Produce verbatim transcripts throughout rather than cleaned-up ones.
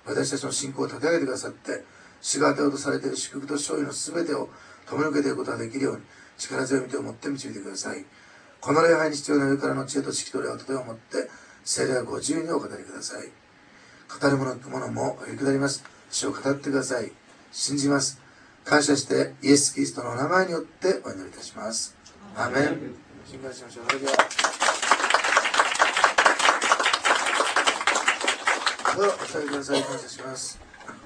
私たちの信仰を立て上げてくださって、主が与えようとされている祝福と勝利のすべてを止め抜けていくことができるように、力強い御手を持って導いてください。この礼拝に必要な上からの知恵と知識と礼をとても持って、聖霊はご自由にお語りください。語るものものも降り下ります。主を語ってください。信じます。感謝してイエス・キリストのお名前によってお祈りいたします。アーメン。信頼しましょう。それではどうぞお伝えください。感謝します。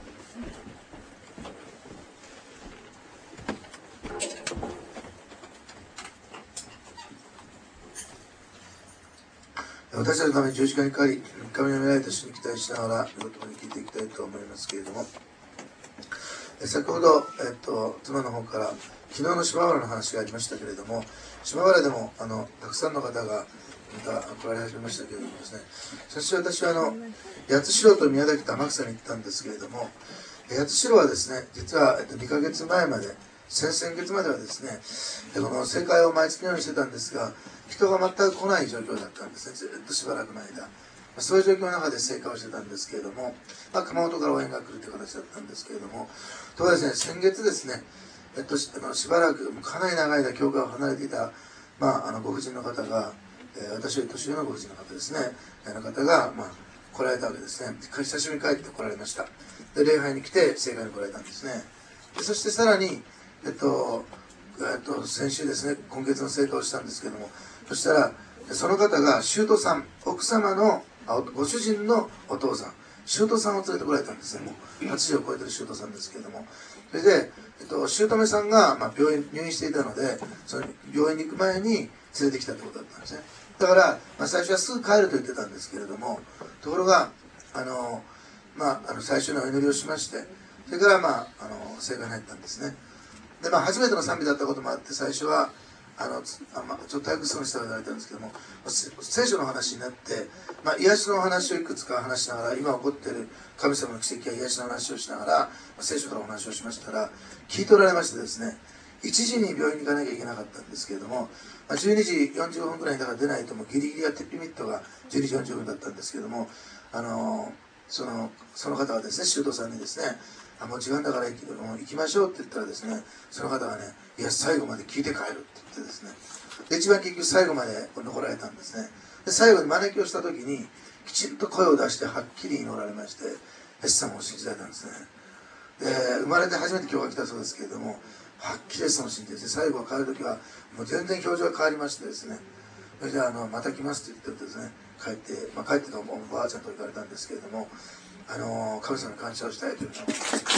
私たちのために十字架にかかり、みっかめに召られた主に期待しながら、見事に聞いていきたいと思いますけれども、先ほど、えっと、妻の方から昨日の島原の話がありましたけれども、島原でもあのたくさんの方がまた来られ始めましたけれどもですね、そして私はあの八代と宮崎と天草に行ったんですけれども、八代はですね、実は、えっと、にかげつまえまで、先々月まではですね、この正解を毎月のようにしてたんですが、人が全く来ない状況だったんですね、ずっとしばらくの間。そういう状況の中で聖火をしてたんですけれども、まあ、熊本から応援が来るという形だったんですけれども、とはですね、先月ですね、えっと、し, あのしばらく、かなり長い間、教会を離れていた、まあ、あのご婦人の方が、えー、私より年上のご婦人の方ですね、あの方が、まあ、来られたわけですね。久しぶりに帰って来られました。で、礼拝に来て、聖会に来られたんですね。でそしてさらに、えっと、えっと、先週ですね、今月の聖会をしたんですけども、そしたら、その方が、舅さん、奥様の、ご主人のお父さん、舅さんを連れてこられたんですね。もうはちじゅうを超えてる舅さんですけれども、それで、えっと、姑さんが、まあ、病院入院していたので、その病院に行く前に連れてきたってことだったんですね。だから、まあ、最初はすぐ帰ると言ってたんですけれども、ところがあの、まあ、あの最初のお祈りをしまして、それから、まあ、あの聖会に入ったんですね。で、まあ、初めての賛美だったこともあって、最初はあのあ、まあ、ちょっと退屈そうにしていただいたんですけども、聖書の話になって、まあ、癒しの話をいくつか話しながら、今起こっている神様の奇跡や癒しの話をしながら、まあ、聖書からお話をしましたら、聞いておられましてですね、いちじに病院に行かなきゃいけなかったんですけれども、まあ、じゅうにじよんじゅうごふんぐらいにだから出ないと、もうギリギリがリミットがじゅうにじよんじゅうごふんだったんですけれども、あのそのその方はですね、修道さんにですね、あもう時間だから行き行きましょうって言ったらですね、その方がね、いや最後まで聞いて帰るって言ってですね、で一番結局最後まで残られたんですね。で最後に招きをした時にきちんと声を出してはっきり祈られまして、イエス様を信じられたんですね。で生まれて初めて今日が来たそうですけれども、はっきりイエス様を信じて、最後帰る時はもう全然表情が変わりましてですね、それであのまた来ますって言ってですね、帰って、まあ、帰ってとおばあちゃんと行かれたんですけれども、あの神様に感謝をしたいというのを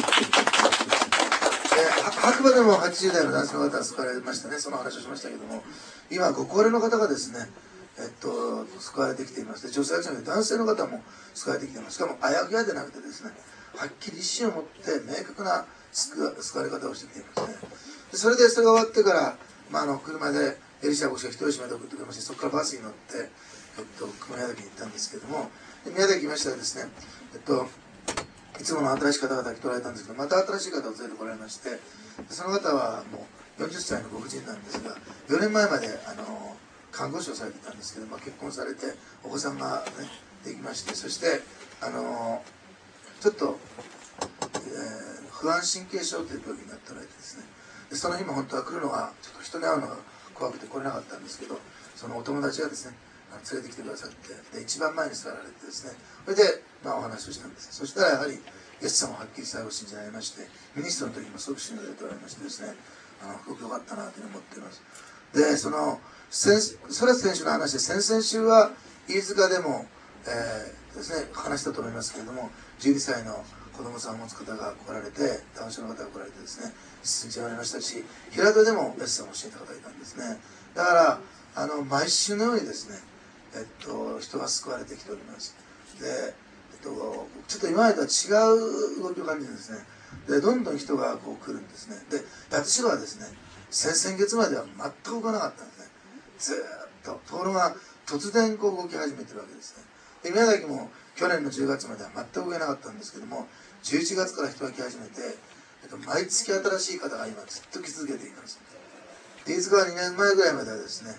白馬でもはちじゅう代の男性の方が救われましたね。その話をしましたけども、今ご高齢の方がですね、えっと、救われてきています。女性だけじゃなくて男性の方も救われてきています。しかもあやふやでなくてですね、はっきり意思を持って明確な救われ方をしてきていますね。でそれでそれが終わってから、まあ、あの車でエリシャ牧師が一人島で送ってくれまして、そこからバスに乗って、えっと、宮崎に行ったんですけども、で宮崎にいましたらですね、えっといつもの新しい方々が来ておられたんですけど、また新しい方を連れてこられまして、その方はもうよんじゅっさいのご婦人なんですが、よねんまえまであの看護師をされていたんですけど、まあ、結婚されてお子さんが、ね、できまして、そしてあのちょっと、えー、不安神経症という病気になっておられてですね、でその日も本当は来るのがちょっと人に会うのが怖くて来れなかったんですけど、そのお友達がですね連れてきてくださって、で一番前に座られてですね、それで、まあ、お話をしたんです。そしたらやはりイエス様をはっきり最後信じられまして、ミニストの時もすごく信じられておられましてですね、あのすごく良かったなというふうに思っています。でその先それは先週の話で、先々週は飯塚でも、えー、ですね話したと思いますけれども、じゅうにさいの子供さんを持つ方が来られて、ダウン症の方が来られてですね、信じられましたし、平戸でもイエス様を教えた方がいたんですね。だからあの毎週のようにですね、えっと、人が救われてきております。で、えっと、ちょっと今までとは違う動きを感じるんですね。で、どんどん人がこう来るんですね。で、八代はですね、先々月までは全く動かなかったんですね。ずーっと。ところが、突然こう動き始めてるわけですね。で、宮崎も去年のじゅうがつまでは全く動けなかったんですけども、じゅういちがつから人が来始めて、えっと、毎月新しい方が今ずっと来続けています。で、飯塚はにねんまえぐらいまではですね、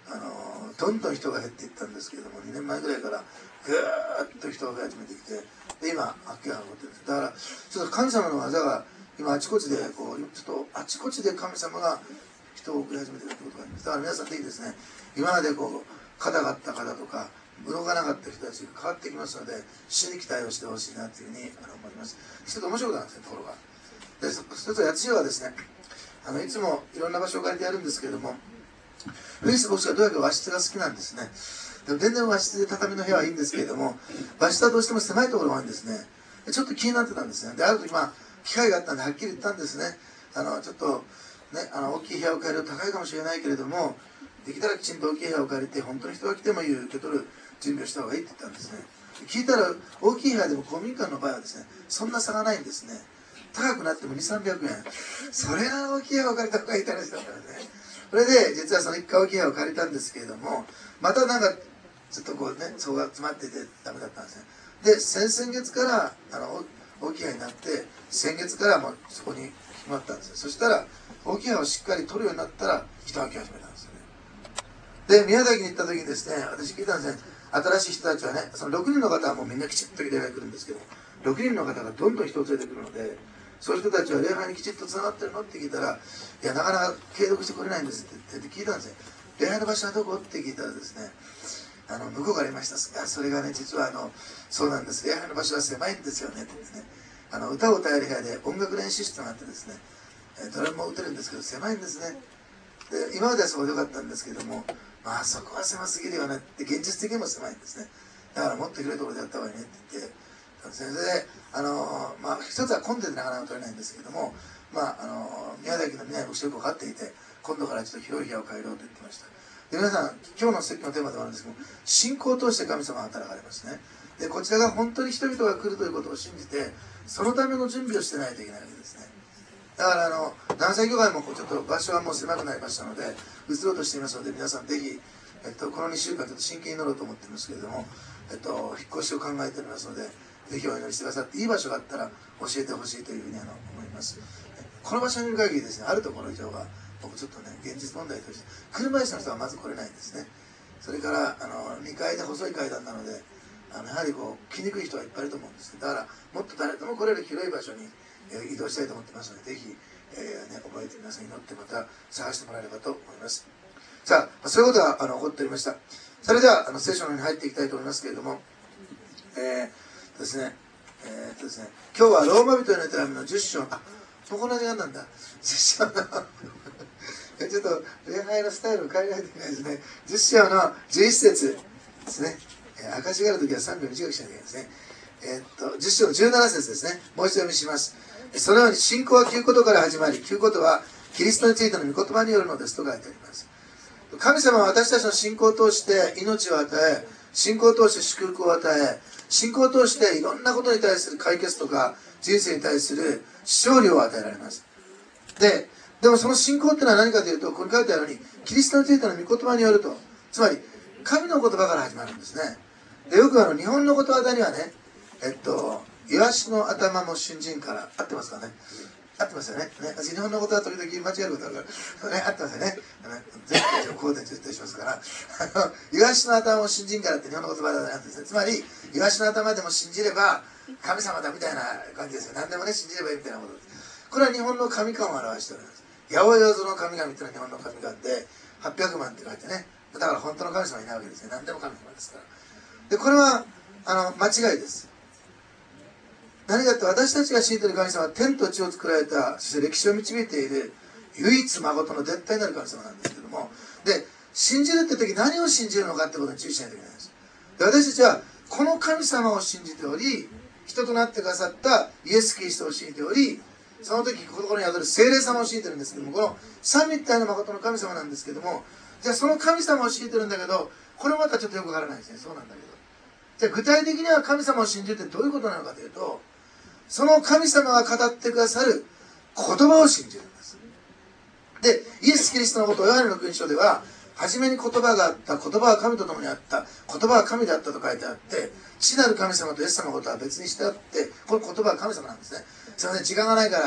あのどんどん人が減っていったんですけれども、にねんまえぐらいからぐーっと人が増え始めてきて、で今空き家が残ってるんです。だからちょっと神様の技が今あちこちでこうちょっとあちこちで神様が人を送り始めているということがあります。だから皆さんぜひですね、今までこう肩があった方とか動かなかった人たちが変わってきますので、死に期待をしてほしいなというふうに思います。ちょっと面白くなんですね、ところが。で、それと八千代はですね、あのいつもいろんな場所を借りてやるんですけれども、フェイス牧師はどうやら和室が好きなんですね。でも全然和室で畳の部屋はいいんですけれども、和室はどうしても狭いところが多いんですね。ちょっと気になってたんですね。で、ある時まあ機会があったんではっきり言ったんですね。あのちょっとね、あの大きい部屋を借りると高いかもしれないけれども、できたらきちんと大きい部屋を借りて本当に人が来てもいい受け取る準備をした方がいいって言ったんですね。聞いたら大きい部屋でも公民館の場合はですね、そんな差がないんですね。高くなってもにせんさんびゃくえん、それが大きい部屋を借りた方がいいって話だからね。それで実はその一回大きい部屋を借りたんですけれども、またなんかちょっとこうね、層が詰まっててダメだったんですね。で先々月からあの大きい部屋になって、先月からもうそこに決まったんですよ。そしたら大きい部屋をしっかり取るようになったら人が来始めたんですよね。で宮崎に行った時にですね、私聞いたんですね。新しい人たちはね、そのろくにんの方はもうみんなきちっと礼拝に来るんですけど、ろくにんの方がどんどん人を連れてくるので、そういう人たちは礼拝にきちっとつながってるのって聞いたら、いやなかなか継続してくれないんですって言って聞いたんですよ。礼拝の場所はどこって聞いたらですね、あの向こうから言いました。いやそれがね、実はあのそうなんです、礼拝の場所は狭いんですよねって言ってね、あの歌を歌える部屋で音楽練習室があってですね、ドラムも打てるんですけど狭いんですね。で今まではそこでよかったんですけども、まあそこは狭すぎるよねって、現実的にも狭いんですね。だからもっと広いところでやった方がいいねって言って、それであのまあ一つは混んでてなかなか取れないんですけども、まああの宮崎の宮牧師よく分かっていて、今度からちょっと広い部屋を借りろと言ってました。で皆さん今日の説教のテーマでもあるんですけども、信仰を通して神様が働かれますね。でこちらが本当に人々が来るということを信じて、そのための準備をしてないといけないわけですね。だからあの南西教会もちょっと場所はもう狭くなりましたので移ろうとしていますので、皆さんぜひ、えっと、このにしゅうかんちょっと真剣に乗ろうと思っていますけれども、えっと、引っ越しを考えておりますので、ぜひお祈りしてくださって、いい場所があったら教えてほしいというふうにあの思います。この場所にいる限りですね、あるところ以上は僕ちょっとね現実問題として車椅子の人はまず来れないんですね。それからあのにかいで細い階段なので、あのやはりこう来にくい人はいっぱいいると思うんです。だからもっと誰とも来れる広い場所に、えー、移動したいと思ってますので、ぜひ、えーね、覚えて皆さん祈ってまた探してもらえればと思います。さあそういうことがあの起こっておりました。それではあの聖書の方に入っていきたいと思いますけれども、えー、ですねえー、っとですね今日はローマ人への手紙のじゅっ章、あもうこんな時間なんだ、じゅっ章のちょっと礼拝のスタイルを変えないといけないですね。じゅっ章のじゅういち節ですね。証しがあるときはさんびょう短くしなきゃいけないですね。えー、っとじゅっ章のじゅうなな節ですね。もう一度読みします。そのように信仰は聞くことから始まり、聞くことはキリストについての御言葉によるのですと書いてあります。神様は私たちの信仰を通して命を与え、信仰を通して祝福を与え、信仰を通していろんなことに対する解決とか人生に対する勝利を与えられます。で、でもその信仰っていうのは何かというと、ここに書いてあるようにキリストについての御言葉によると、つまり神の言葉から始まるんですね。でよくあの日本のことわざにはね、えっとイワシの頭も新人から、合ってますかね、合ってますよね。ね、私日本のことは時々間違えることあるから、ね、合ってますよね。絶対こうで絶対しますから、あのイワシの頭も新人からって日本の言葉なんですね。つまりイワシの頭でも信じれば神様だみたいな感じですよ。何でもね信じればいいみたいなことです。これは日本の神感を表しております。八百万の神々っていうのは日本の神々ではっぴゃくまんって書いてね、だから本当の神様いないわけですね。何でも神様ですから。でこれはあの間違いです。何かって私たちが信じている神様は天と地を作られた、そして歴史を導いている唯一誠の絶対なる神様なんですけども、で信じるって時何を信じるのかってことに注意しないといけないんです。で私たちはこの神様を信じており、人となってくださったイエス・キリストを信じており、その時心に宿る聖霊様を信じてるんですけども、この三位一体の誠の神様なんですけども、じゃあその神様を信じてるんだけど、これまたちょっとよくわからないですね。そうなんだけど、じゃあ具体的には神様を信じるってどういうことなのかというと、その神様が語ってくださる言葉を信じるんです。でイエス・キリストのことをヨハネの福音書では、初めに言葉があった、言葉は神と共にあった、言葉は神であったと書いてあって、父なる神様とイエス様のことは別にしてあって、この言葉は神様なんですね。すいません時間がないから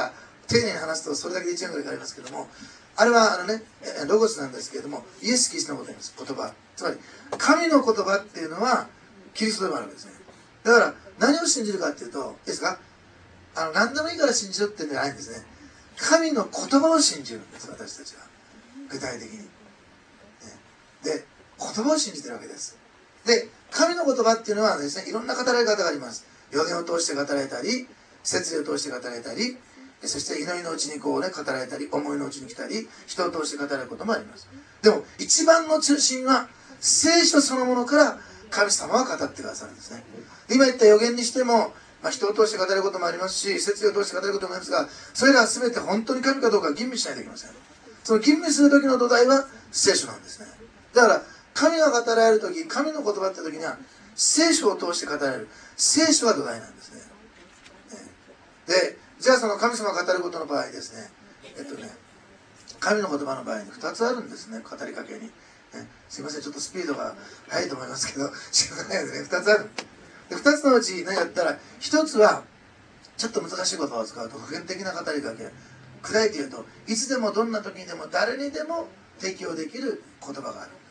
丁寧に話すとそれだけでいちじかんぐらいかかりますけども、あれはあのねロゴスなんですけれども、イエス・キリストのことを言います。言葉、つまり神の言葉っていうのはキリストでもあるわけですね。だから何を信じるかっていうと、いいですか、あの何でもいいから信じろっていうんじゃないんですね。神の言葉を信じるんです、私たちは具体的に、ね、で言葉を信じてるわけです。で神の言葉っていうのはですね、いろんな語られ方があります。予言を通して語られたり、説理を通して語られたり、そして祈りのうちにこうね語られたり、思いのうちに来たり、人を通して語られることもあります。でも一番の中心は聖書そのものから神様は語ってくださるんですね。今言った予言にしても、まあ、人を通して語ることもありますし、説理を通して語ることもありますが、それらは全て本当に神かどうか吟味しないといけません。その吟味する時の土台は聖書なんですね。だから神が語られる時、神の言葉って時には聖書を通して語られる、聖書が土台なんですね。でじゃあその神様が語ることの場合ですね、えっとね神の言葉の場合にふたつあるんですね、語りかけに、ね、すいません、ちょっとスピードが速いと思いますけど知らないですね。ふたつある。でふたつのうち何やったら、ひとつはちょっと難しい言葉を使うと普遍的な語りかけ、砕いて言うといつでもどんな時にでも誰にでも適用できる言葉があるんです。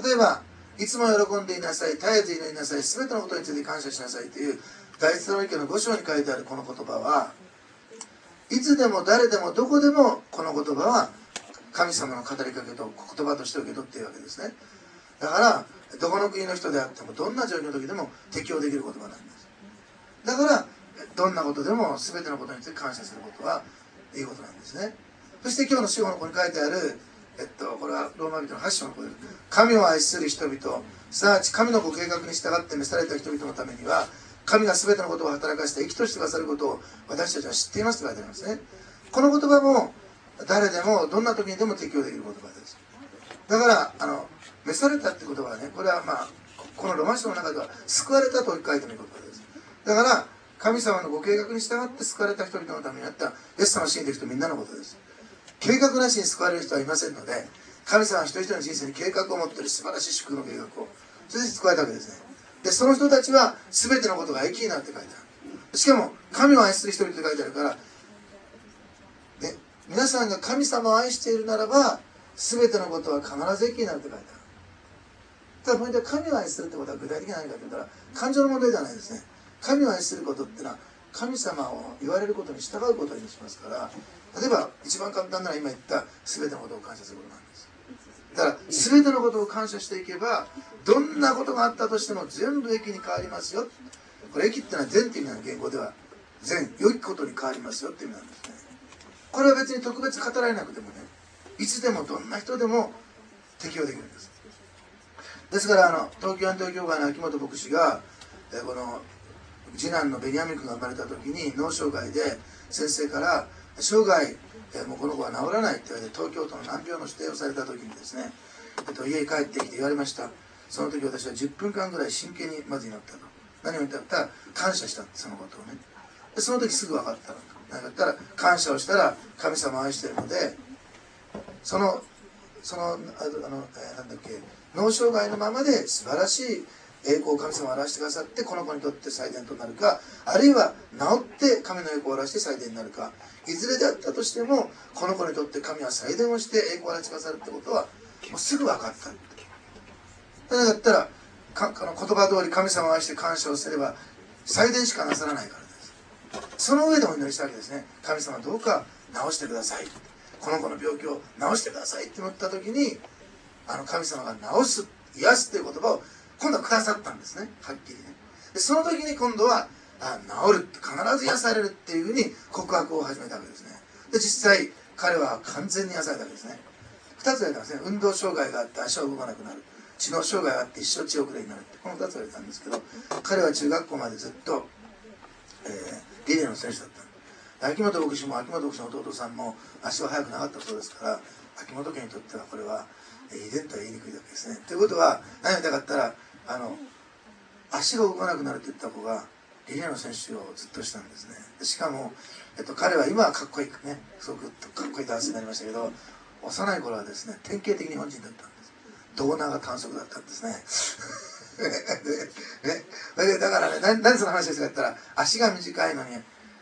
例えばいつも喜んでいなさい、絶えず祈りなさい、全てのことについて感謝しなさいという第一テサロニケのご章に書いてあるこの言葉は、いつでも誰でもどこでもこの言葉は神様の語りかけと言葉として受け取っているわけですね。だからどこの国の人であってもどんな状況の時でも適用できる言葉なんです。だからどんなことでも全てのことについて感謝することはいいことなんですね。そして今日の主語のここに書いてある、えっと、これはローマ人のはち章のことです。神を愛する人々、すなわち神のご計画に従って召された人々のためには、神が全てのことを働かせて益としてくださることを私たちは知っていますと書いてありますね。この言葉も誰でもどんな時にでも適用できる言葉です。だからあの召されたって言葉はね、これはまあこのロマ書の中では救われたと書いてもいい言葉です。だから神様のご計画に従って救われた人々のためにあったイエス様を信じている人みんなのことです。計画なしに救われる人はいませんので、神様は一人一人の人生に計画を持っている素晴らしい祝福の計画をそれで救われたわけですね。でその人たちは全てのことが益になるって書いてある。しかも神を愛する人々って書いてあるから、ね、皆さんが神様を愛しているならば全てのことは必ず益になるって書いてある。ただポイントは、神を愛するってことは具体的に何かと言ったら感情の問題ではないですね。神を愛することっていうのは神様を言われることに従うことにしますから、例えば一番簡単なら今言った全てのことを感謝することなんです。だから全てのことを感謝していけば、どんなことがあったとしても全部益に変わりますよ。これ益っていうのは善っていう意味の言語では善、良いことに変わりますよっていう意味なんですね。これは別に特別語られなくてもね、いつでもどんな人でも適用できるんです。ですからあの東京アントニオ教会の秋元牧師が、えこの次男のベニヤミン君が生まれた時に脳障害で先生から生涯、えもうこの子は治らないって言われて東京都の難病の指定をされた時にですね、えっと、家に帰ってきて言われました。その時私はじゅっぷんかんぐらい真剣にまず祈ったと。何を言ったら感謝したって、そのことをね。でその時すぐ分かったの。何か言ったら感謝をしたら神様を愛しているので、そのそのあの、えー、なんだっけ脳障害のままで素晴らしい栄光を神様を表してくださって、この子にとって祭殿となるか、あるいは治って神の栄光を表して祭殿になるか、いずれであったとしてもこの子にとって神は祭殿をして栄光を表してくださるってことはもうすぐ分かった。だったらかあの言葉通り神様を愛して感謝をすれば祭殿しかなさらないからです。その上でお祈りしたわけですね。神様どうか治してください、この子の病気を治してくださいって言った時に、あの神様が治す、癒すという言葉を今度はくださったんですね、はっきりね。でその時に今度はあ治る、必ず癒されるっていうふうに告白を始めたわけですね。で実際彼は完全に癒されたわけですね。ふたつ言われたんですね。運動障害があって足は動かなくなる、知能障害があって一生血遅れになるって、このふたつ言われたんですけど、彼は中学校までずっと、えー、リレーの選手だった。秋元牧師も秋元牧師の弟さんも足は速くなかったそうですから、秋元家にとってはこれは遺伝とは言いにくいわけですね。ということは何を言いたかったら、あの足が動かなくなるといった子がリレーの選手をずっとしたんですね。しかも、えっと、彼は今はかっこいいね、すごくかっこいい男性になりましたけど、幼い頃はですね典型的日本人だったんです。胴長短足だったんですね。でね、でだからね、何でその話をしたかったら、足が短いのに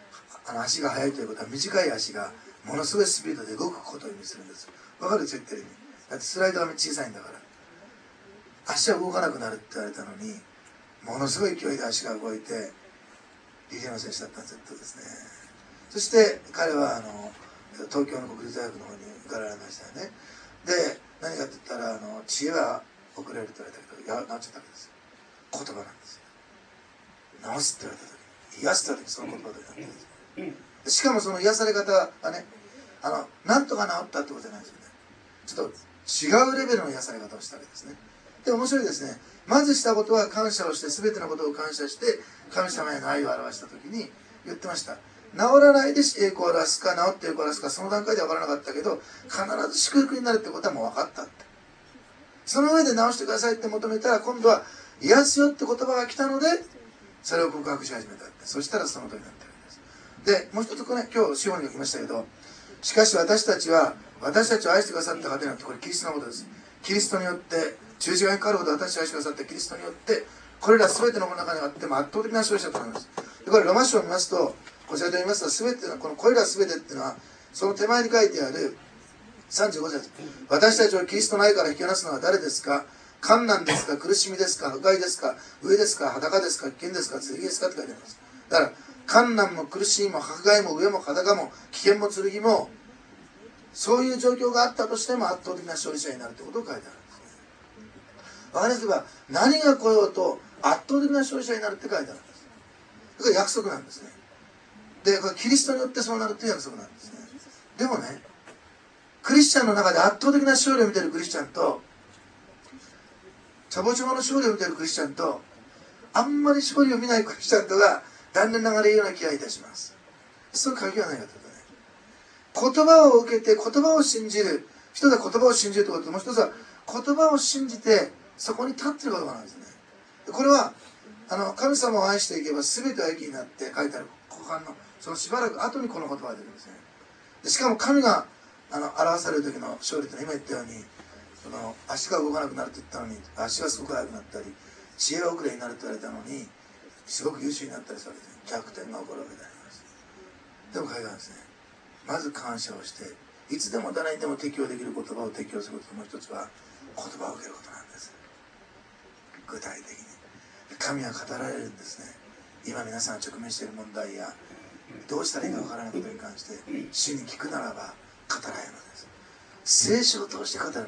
あの足が速いということは短い足がものすごいスピードで動くことを意味するんです。わかる？言ってる意味。だってスライドが小さいんだから。足は動かなくなるって言われたのに、ものすごい勢いで足が動いてリレーの選手だったんですですね。そして彼はあの東京の国立大学の方に受かられましたよね。で何かって言ったらあの知恵は遅れるって言われたけど、いや治っちゃったわけですよ。言葉なんですよ。治すって言われた時、癒すって言われた時その言葉でなってるんです。しかもその癒され方がね、あのなんとか治ったってことじゃないですよね。ちょっと違うレベルの癒され方をしたわけですね。で面白いですね。まずしたことは感謝をして、全てのことを感謝して神様への愛を表した時に言ってました。治らないで栄光を表すか、治って栄光を表すか、その段階では分からなかったけど、必ず祝福になるってことはもう分かったって。その上で治してくださいって求めたら、今度は癒すよって言葉が来たのでそれを告白し始めたって。そしたらその通りになってるんです。でもう一つこれ、ね、今日資本に書きましたけど、しかし私たちは私たちを愛してくださった方によって、これキリストのことです。キリストによって十字架にかかるほど私たちを愛してくださったキリストによって、これら全てのものの中にあっても圧倒的な勝利者となります。でこれロマ書を見ますと、こちらで読みますと、全てのこのこれら全てっていうのはその手前に書いてあるさんじゅうご節、私たちをキリストの愛から引き離すのは誰ですか？困難ですか？苦しみですか？不快ですか？飢えですか？裸ですか？危険ですか？剣ですか？って書いてあります。だから困難も苦しみも迫害も飢えも裸も危険も剣も、そういう状況があったとしても圧倒的な勝利者になるということを書いてあるんですね。わかりやすくは何が来ようと圧倒的な勝利者になるって書いてあるんです。これ約束なんですね。でこれキリストによってそうなるという約束なんですね。でもね、クリスチャンの中で圧倒的な勝利を見ているクリスチャンと、茶ぼちぼの勝利を見ているクリスチャンと、あんまり勝利を見ないクリスチャンとが断然流れるような気がいたします。その鍵はないかというとね、言葉を受けて言葉を信じる一つは言葉を信じるということと、もう一つは言葉を信じてそこに立っていることなんですね。これはあの神様を愛していけば全ては益になって書いてある後半のそのしばらく後にこの言葉が出るんですね。でしかも神があの表される時の勝利というのは今言ったように、その足が動かなくなると言ったのに足がすごく速くなったり、知恵が遅れになると言われたのにすごく優秀になったりするわけですね。逆転が起こるわけであります。でも書いてあるんですね。まず感謝をして、いつでも誰にでも適用できる言葉を適用することと、もう一つは言葉を受けることなんです。具体的に神は語られるんですね。今皆さんが直面している問題やどうしたらいいかわからないことに関して主に聞くならば語られるのです。聖書を通して語るのです。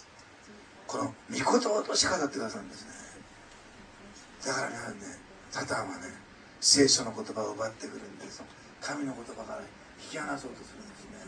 この御言葉を通して語ってくださるんですね。だからね、サタンはね、聖書の言葉を奪ってくるんです。神の言葉から引き離そうとするん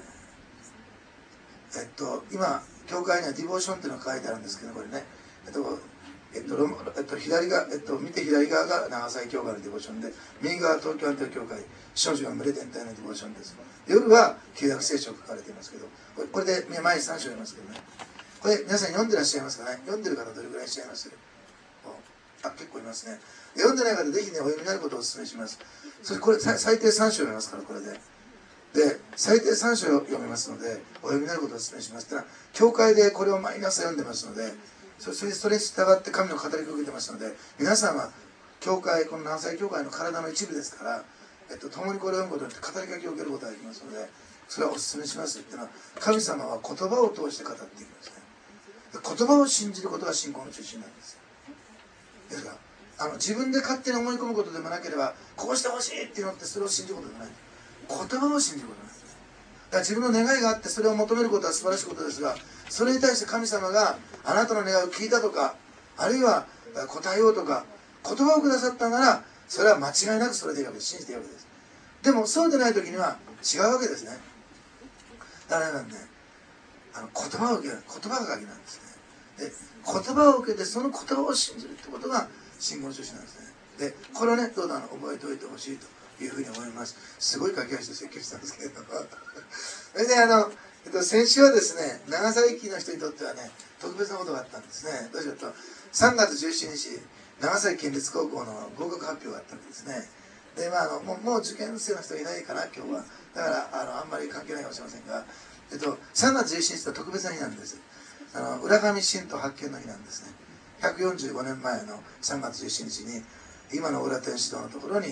ですね。えっと今教会にはディボーションっていうのが書いてあるんですけど、これね、えっとえっとえっと、左が、えっと、見て左側が長崎教会のディボーションで、右側は東京アンテナ教会少女が群れ全体のディボーションです。夜は旧約聖書が書かれていますけど、これ、これで前にさん章読みますけどね、これ皆さん読んでらっしゃいますかね。読んでる方どれぐらいいらっしゃいます？あ、結構いますね。読んでない方ぜひねお読みになることをお勧めします。それこれ最低さん章読みますから、これでで最低さん章読みますのでお読みになることをお勧めします。ってのは教会でこれを毎朝読んでますので、それそれに従って神の語りかけてますので、皆さんは教会、この南西教会の体の一部ですから、えっと、共にこれを読むことによって語りかけを受けることができますので、それはお勧めしますっていうのは、神様は言葉を通して語っていくんですね。言葉を信じることが信仰の中心なんですよ。ですからあの自分で勝手に思い込むことでもなければ、こうしてほしいっていうのってそれを信じることでもない、言葉を信じることなんですね。だから自分の願いがあってそれを求めることは素晴らしいことですが、それに対して神様があなたの願いを聞いたとか、あるいは答えようとか言葉をくださったなら、それは間違いなくそれでいいわけです。信じていいわけです。でもそうでない時には違うわけですね。だからなんで、あの言葉を受ける、言葉が鍵なんですね。で言葉を受けてその言葉を信じるってことが信仰の趣旨なんですね。でこれをね、どうぞ覚えておいてほしいというふうに思います。すごい駆け足で説教したんですけれどもそれであの、えっと、先週はですね、長崎の人にとってはね特別なことがあったんですね。どうしようとさんがつじゅうしちにち長崎県立高校の合格発表があったんですね。でまあ、あのもう、もう受験生の人いないかな今日は。だからあのあんまり関係ないかもしれませんが、えっと、さんがつじゅうしちにちは特別な日なんです。あの浦上信徒発見の日なんですね。ひゃくよんじゅうごねんまえのさんがつじゅうしちにちに今の浦天主堂のところに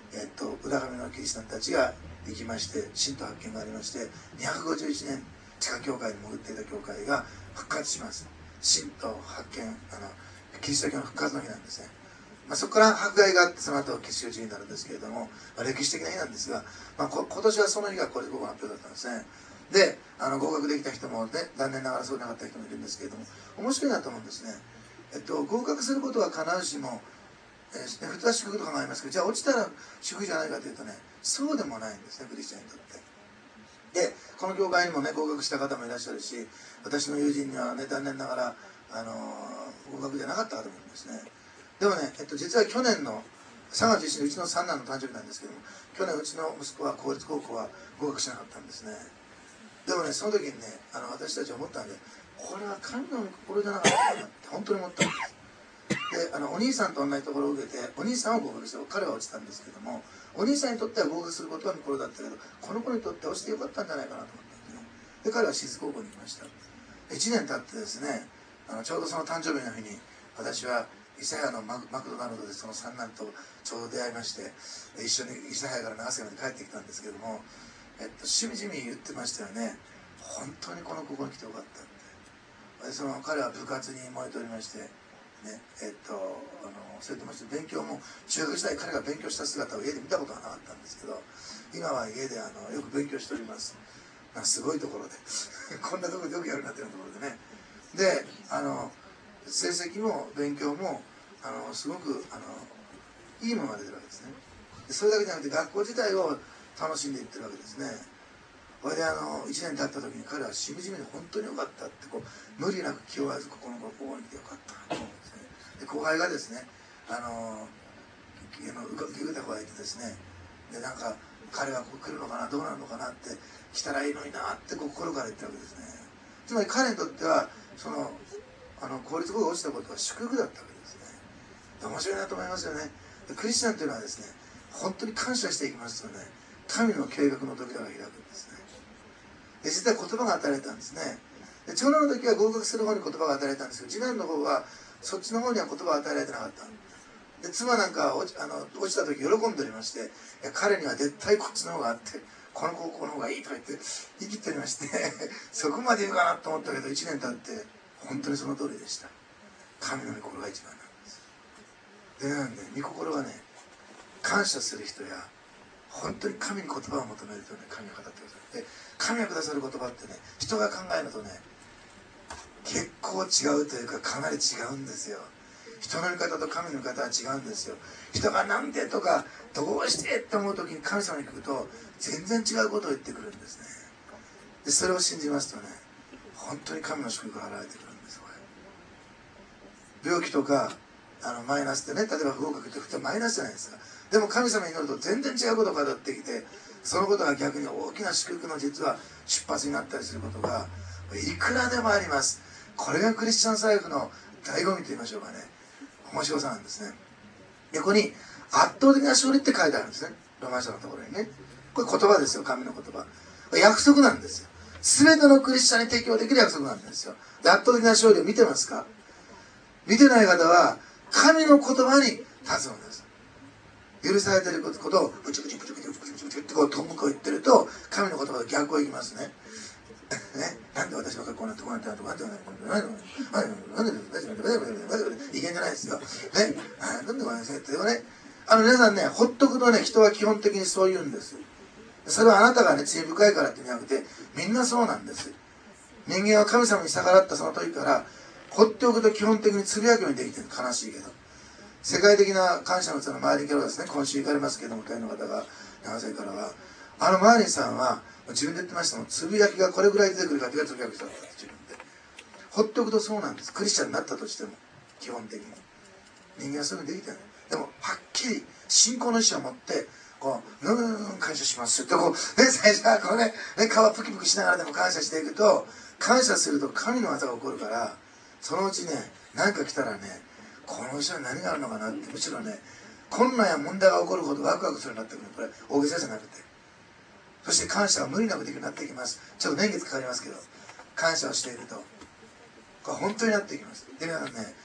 えっと、浦上のキリシタンたちが行きまして、信徒発見がありまして、にひゃくごじゅういちねん地下教会に潜っていた教会が復活します。信徒発見、あのキリスト教の復活の日なんですね。まあ、そこから迫害があって、その後結集地になるんですけれども、まあ、歴史的な日なんですが、まあ、こ今年はその日がこれでご発表だったんですね。で、あの合格できた人も、ね、残念ながらそうでなかった人もいるんですけれども、面白いなと思うんですね。えっと、合格することは必ずしも、えー、普通は祝福と考えますけど、じゃあ落ちたら祝福じゃないかというとね、そうでもないんですね、クリスチャンにとって。で、この教会にもね、合格した方もいらっしゃるし、私の友人にはね、残念ながら、あのー、合格じゃなかった方もいるんですね。でもね、えっと、実は去年のさんがつじゅうしちにち、うちの三男の誕生日なんですけども、去年うちの息子は公立高校は合格しなかったんですね。でもね、その時にね、あの私たちは思ったんで、これは神の心じゃなかったなって本当に思ったんです。で、あのお兄さんと同じところを受けて、お兄さんは合格して、彼は落ちたんですけども、お兄さんにとっては合格することは心だったけど、この子にとっては落ちてよかったんじゃないかなと思ったんですね。で、彼は私立高校に行きました。いちねん経ってですね、あのちょうどその誕生日の日に、私は諫早のマクドナルドでその三男とちょうど出会いまして、一緒に諫早から長瀬まで帰ってきたんですけども、えっと、しみじみ言ってましたよね。本当にこのここに来てよかったって。でその彼は部活に燃えておりまして、ね、えっとあのそれとも勉強も中学時代彼が勉強した姿を家で見たことはなかったんですけど、今は家であのよく勉強しております。なんかすごいところでこんなところでよくやるなっていうところでね。で、あの成績も勉強もあのすごくあのいいものが出てるわけですね。でそれだけじゃなくて学校自体を楽しんでいってるわけですね。それであのいちねん経った時に彼はしみじみで本当によかったってこう無理なく気負わずここのここに来てよかったと思うんですね。で後輩がですね、あの受けた子がいてですね、でなんか彼はここ来るのかなどうなるのかなって来たらいいのになって心から言ったわけですね。つまり彼にとってはそのあの公立校が落ちたことは祝福だったわけですね。面白いなと思いますよね。クリスチャンというのはですね、本当に感謝していきますとね、神の計画の扉が開くんですね。で実は言葉が与えられたんですね。で長男の時は合格する方に言葉が与えられたんですけど、次男の方はそっちの方には言葉が与えられてなかった。で妻なんか落ちあの落ちた時喜んでおりまして、いや彼には絶対こっちの方があって、この高校の方がいいとか言って言い切っておりましてそこまで言うかなと思ったけど、いちねん経って本当にその通りでした。神の御心が一番なんです。でなんで御心がね、感謝する人や本当に神に言葉を求めるとね、神が語ってください。で神がくださる言葉ってね、人が考えるとね結構違うというか、かなり違うんですよ。人の見方と神の見方は違うんですよ。人がなんでとかどうしてって思う時に神様に聞くと全然違うことを言ってくるんですね。でそれを信じますとね、本当に神の祝福が現れてくるんです。これ病気とかあのマイナスってね、例えば不合格って普通マイナスじゃないですか。でも神様に祈ると全然違うことが語ってきて、そのことが逆に大きな祝福の実は出発になったりすることがいくらでもあります。これがクリスチャン財布の醍醐味と言いましょうかね、面白さなんですね。でここに圧倒的な勝利って書いてあるんですね、ローマ書のところにね。これ言葉ですよ、神の言葉。約束なんですよ。全てのクリスチャンに適用できる約束なんですよ。で圧倒的な勝利を見てますか？見てない方は神の言葉に立つのです。許されていることをブチブチブチブチブチブチブチってこうともこ言ってると、神の言葉が逆をいきますね。ね、なんで私の学校なんてこうなんてなんてこうなんてなんてなんで威厳じゃないですよ。ね、なんでこうなんてでもね、あの皆さんね、ほっとくとね、人は基本的にそう言うんです。それはあなたがね、罪深いからっていうんじゃなくて、みんなそうなんです。人間は神様に逆らったその時から、放っておくと基本的につぶやくようにできてる。悲しいけど。世界的な感謝の人の周りに行けばですね、今週行かれますけども、会の方が長瀬からは、あのマーリンさんは自分で言ってましたもん、つぶやきがこれぐらい出てくるかっていうつぶやきだったって自分で。放っておくとそうなんです。クリスチャンになったとしても、基本的に。人間はそういうのできてない。でも、はっきり信仰の意志を持って、こう、うん、感謝しますって、こう、ね、最初はこうね、ね、皮プキプキしながらでも感謝していくと、感謝すると神の技が起こるから、そのうちね、何か来たらね、この後ろに何があるのかなって、むしろね、困難や問題が起こるほどワクワクするようになってくる。これ、大げさじゃなくて。そして感謝は無理なくできるようになってきます。ちょっと年月かかりますけど、感謝をしていると、これ本当になっていきます。で、皆さんね、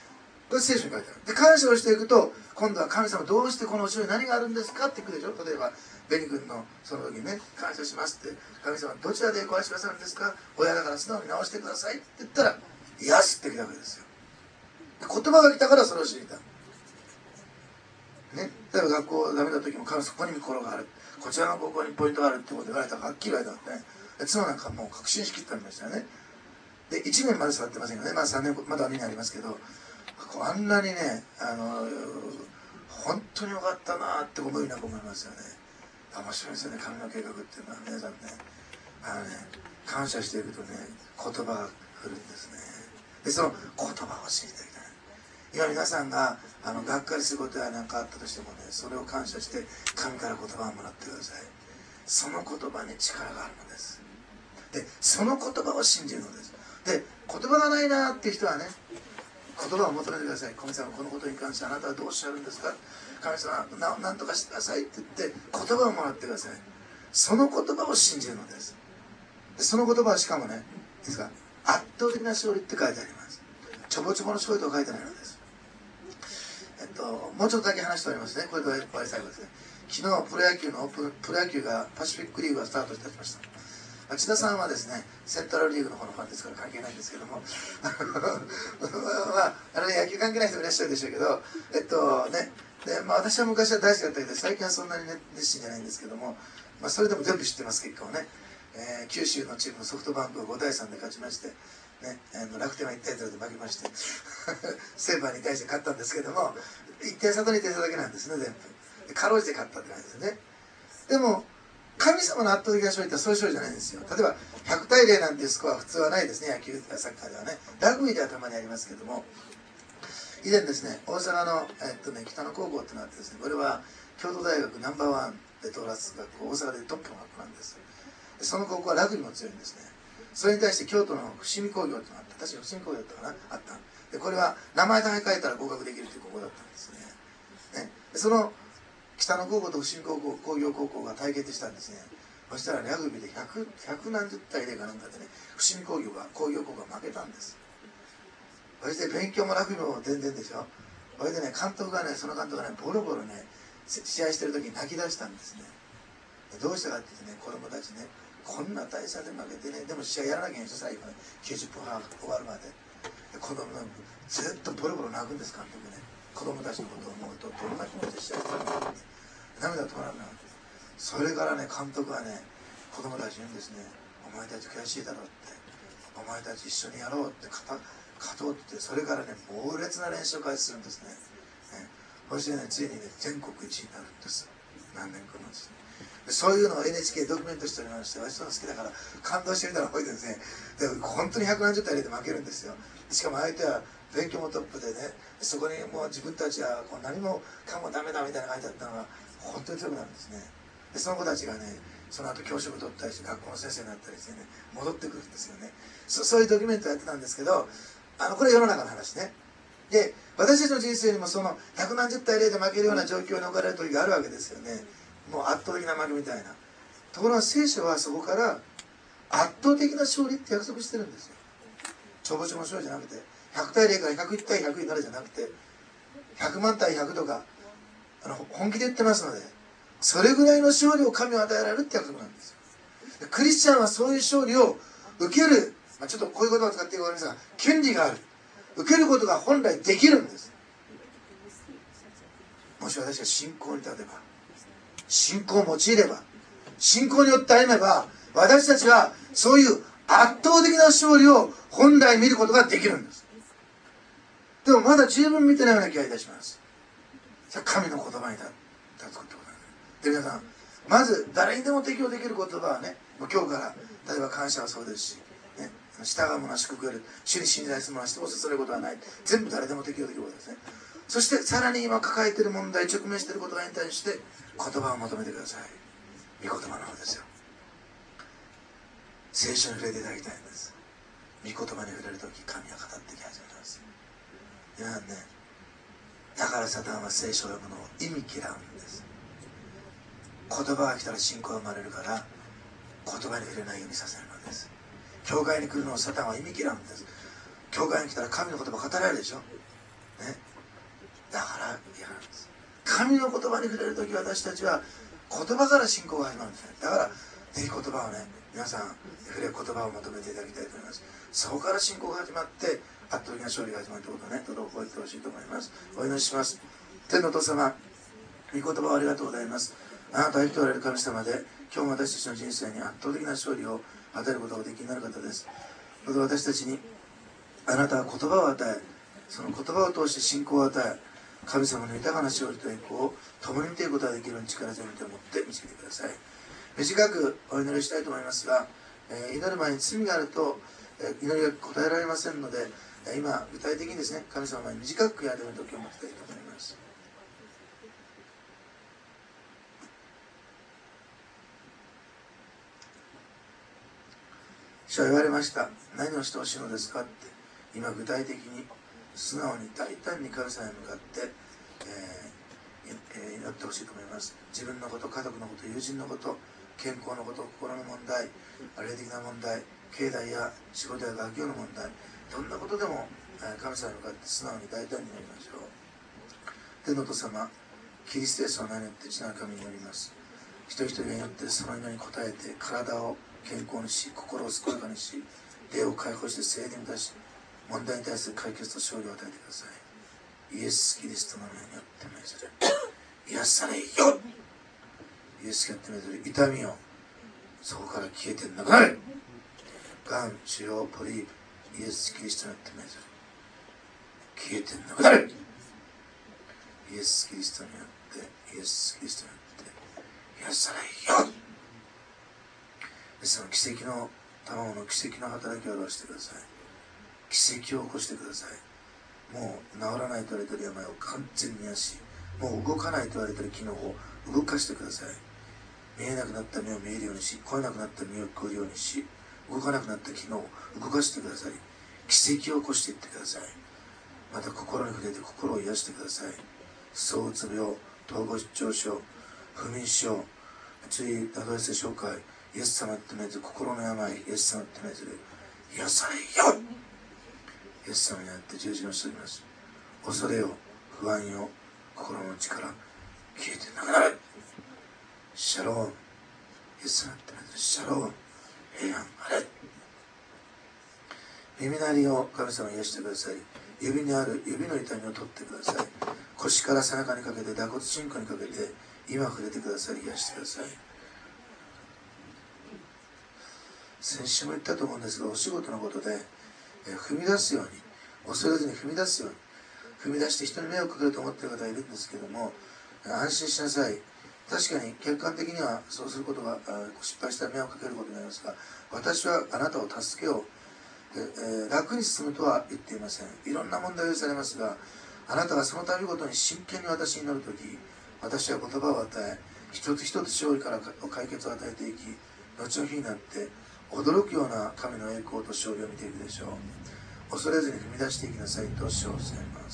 これ聖書に書いてある。で感謝をしていくと、今度は神様どうしてこの後ろに何があるんですかって聞くでしょ。例えばベニ君のその時にね、感謝しますって、神様どちらで壊してくださるんですか、親だから素直に直してくださいって言ったら、イエスって来たわけですよ。で言葉が来たからそれを知りたい。ね、例えば学校ダメな時も、神様ここに心がある、こちらの高校にポイントがあるってこと言われたからはっきり言われたんでね。妻なんかもう確信しきってありましたよね。でいちねんまで座ってませんがね、まあさんねんまだにねんありますけど、あんなにね、あの本当によかったなって思いなく思いますよね。面白いですよね、神の計画っていうのは。皆さんね、あのね、感謝しているとね、言葉が来るんですね。でその言葉を信じていきたい。今皆さんがあのがっかりすることや何かあったとしてもね、それを感謝して神から言葉をもらってください。その言葉に力があるのです。でその言葉を信じるのです。で言葉がないなっていう人はね、言葉を求めてください。神様このことに関してあなたはどうおっしゃるんですか、神様な何とかしてくださいって言って言葉をもらってください。その言葉を信じるのです。でその言葉はしかもね、いいですか、圧倒的な勝利って書いてあります。ちょぼちょぼの勝利とは書いてないのです。えっともうちょっとだけ話しておりますね。これで終わり最後ですね。昨日プロ野球のオープンプロ野球がパシフィックリーグがスタートいたしました。千田さんはですね、セントラルリーグの方のファンですから関係ないんですけどもまあ、あの野球関係ない人もいらっしゃるでしょうけど、えっとねで、まあ、私は昔は大好きだったけど最近はそんなに、ね、熱心じゃないんですけども、まあ、それでも全部知ってます。結果をね、えー、九州のチームソフトバンクをごたいさんで勝ちまして、ね、あの楽天はいちたいゼロで負けましてセーバーに対して勝ったんですけども、いってん差とにてん差だけなんですね。全部かろうじて勝ったって感じですね。でも神様の圧倒的な勝利ってそういう勝利じゃないんですよ。例えばひゃくたいゼロなんていうスコアは普通はないですね。野球サッカーではね。ラグビーではたまにありますけども、以前ですね、大阪の、えっとね、北野高校っていうのがあってですね、これは京都大学ナンバーワンで通らす学校、大阪でトップの学校なんです。でその高校はラグビーも強いんですね。それに対して京都の伏見工業っていうのがあった。確か伏見工業だったかな、あったで、これは名前だけ書いたら合格できるという高校だったんですね。ねでその北野高校と伏見高校工業高校が対決したんですね。そしたらラグビーでひゃく、ひゃく何十対ゼロかなんかでね、伏見工業が工業高校が負けたんです。そして勉強もラグビーも全然でしょ。それでね、監督がね、その監督がね、ボロボロね、試合してる時に泣き出したんですね。どうしたかって言ってね、子供たちね、こんな大差で負けてね、でも試合やらなきゃいけないんですよ、最後ね、きゅうじゅっぷんはん終わるまで。で子供がずっとボロボロ泣くんです、監督ね。子供たちのことを思うと、どんな気持ちで試合してるのかって。涙止まらなくなって。それからね、監督はね、子供たちに言うんですね、お前たち悔しいだろうって、お前たち一緒にやろうって、勝とうって、それからね、猛烈な練習を開始するんですね。ねそしてね、ついにね、全国一になるんです。何年かのうちに。そういうのを エヌエイチケー ドキュメントしておりまして、私の好きだから感動してみたら覚えてるんですね。で本当にひゃく何十対ゼロで負けるんですよ。しかも相手は勉強もトップでね、そこにもう自分たちはこう何もかもダメだみたいな感じだったのが本当に強くなるんですね。でその子たちがね、その後教職取ったりして学校の先生になったりしてね、戻ってくるんですよね。 そ, そういうドキュメントをやってたんですけど、あのこれ世の中の話ね。で私たちの人生にもそのひゃく何十対ゼロで負けるような状況に置かれる時があるわけですよね。もう圧倒的な負けみたいな。ところが聖書はそこから圧倒的な勝利って約束してるんですよ。ちょぼちょぼの勝利じゃなくて、ひゃく対ゼロからひゃくいち対ひゃくになるじゃなくて、ひゃくまん対ひゃくとかあの本気で言ってますので、それぐらいの勝利を神は与えられるって約束なんですよ。クリスチャンはそういう勝利を受ける、まあ、ちょっとこういう言葉を使っているわけですが、権利がある。受けることが本来できるんです。もし私が信仰に立てば、信仰を用いれば、信仰によって歩めば、私たちはそういう圧倒的な勝利を本来見ることができるんです。でもまだ十分見てないような気がいたします。神の言葉に立つことなんです。で皆さん、まず誰にでも適用できる言葉はね、もう今日から例えば感謝はそうですし、ね、従う者は祝福を得る、主に信頼する者は人を恐れることはない、全部誰でも適用できることですね。そしてさらに今抱えている問題、直面していることに対して言葉を求めてください。御言葉の方ですよ。聖書に触れていただきたいんです。御言葉に触れるとき、神は語ってき始めます。皆さんね、だからサタンは聖書を読むのを意味嫌うんです。言葉が来たら信仰が生まれるから、言葉に触れないようにさせるのです。教会に来るのをサタンは意味嫌うんです。教会に来たら神の言葉語られるでしょ、ね、 が嫌なんです。神の言葉に触れるとき、私たちは言葉から信仰が始まるんですね。だからぜひ言葉をね、皆さん触れ言葉を求めていただきたいと思います。そこから信仰が始まって圧倒的な勝利が始まるということをね、とても覚えてほしいと思います。お祈りします。天のお父様、御言葉をありがとうございます。あなたは生きておられる神様で、今日も私たちの人生に圧倒的な勝利を与えることができになる方です。どうぞ私たちにあなたは言葉を与え、その言葉を通して信仰を与え、神様の豊かな勝利と栄光を共に見ていくことができるように力強みと思って導いてください。短くお祈りしたいと思いますが、えー、祈る前に罪があると、えー、祈りが答えられませんので、えー、今具体的にですね、神様の前に短くやる時を持ちたいと思います。主は言われました。何をしてほしいのですかって、今具体的に素直に大胆に神様に向かって、えー、祈ってほしいと思います。自分のこと、家族のこと、友人のこと、健康のこと、心の問題、霊的な問題、経済や仕事や学業の問題、どんなことでも神様に向かって素直に大胆に祈りましょう。天のお父様、キリストイエスの名によって父なる神に祈ります。一人一人が祈ってその祈りに応えて、体を健康にし、心を健やかにし、霊を解放して聖霊に出し、問題に対する解決と勝利を与えてください。イエス・キリストの名によって命ずる。癒されよ。イエスがやって命ずる痛みをそこから消えてなくなれ。がん、腫瘍、ポリープ、イエス・キリストによって命ずる。消えてなくなれ。イエス・キリストによって、イエス・キリストによって癒されよ。その奇跡の卵の奇跡の働きを表してください。奇跡を起こしてください。もう治らないと言われている病を完全に癒し、もう動かないと言われている機能を動かしてください。見えなくなった目を見えるようにし、聞こえなくなった耳を聞こえるようにし、動かなくなった機能を動かしてください。奇跡を起こしていってください。また心に触れて心を癒してください。躁うつ病、統合失調症、不眠症、注意アドレス紹介、イエス様って命ずる心の病、イエス様って命ずる癒されよ。イエス様にあって十字のしております。恐れよ、不安よ、心の力消えてなくなる。シャローン、イエス様って命ずるシャローン、平安あれ。耳鳴りを神様に癒してください。指にある指の痛みを取ってください。腰から背中にかけて、打骨鎮魂にかけて今触れてください。癒してください。先週も言ったと思うんですが、お仕事のことで踏み出すように、恐れずに踏み出すように、踏み出して人に迷惑かけると思っている方がいるんですけども、安心しなさい。確かに客観的にはそうすることが失敗したら迷惑かけることになりますが、私はあなたを助けよう、えー、楽に進むとは言っていません。いろんな問題をされますが、あなたがその度ごとに真剣に私になるとき、私は言葉を与え、一つ一つ勝利から解決を与えていき、後の日になって驚くような神の栄光と勝利を見ていくでしょう。恐れずに踏み出していきなさいと主を教えます。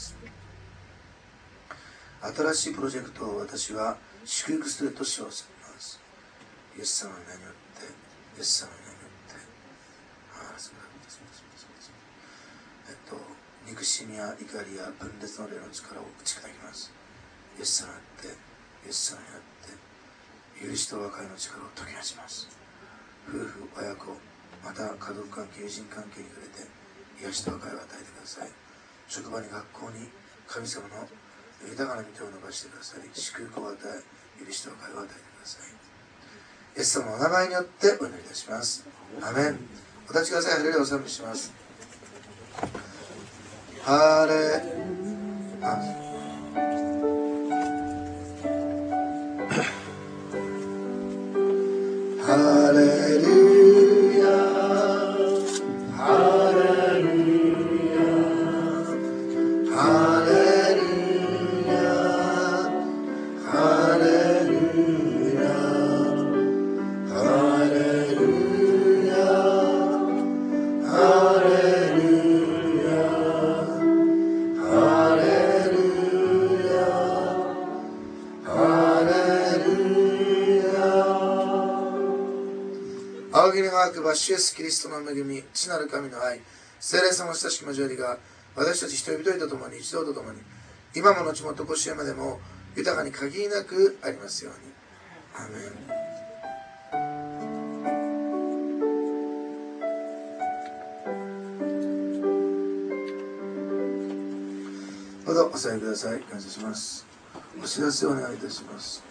新しいプロジェクトを私は祝福すると主を教えます。イエス様の名によって、イエス様の名によって、ああ、そうだ、えっと、憎しみや怒りや分裂の霊の力を打ち砕きます。イエス様によって、イエス様によって、許しと和解の力を解き放ちます。夫婦、親子、また家族関係、友人関係に触れて癒しと和解を与えてください。職場に学校に神様の豊かな御手を伸ばしてください。祝福を与え、許しと和解を与えてください。イエス様のお名前によってお祈りいたします。アメン。お立ちください。ハレルヤを賛美します。ハレハレルヤ、ハレルヤ、ハレルヤ、ハレルヤ、ハレルヤ、ハレルヤ、ハレルヤ、ハレルヤ。仰ぎにがくば主イエスキリストの恵み、父なる神の愛、聖霊様の親しき交わりが私たち人々と共に一同と共に今も後も常しえまでも豊かに限りなくありますように。アーメン。どうぞお座りください。感謝します。お知らせをお願いいたします。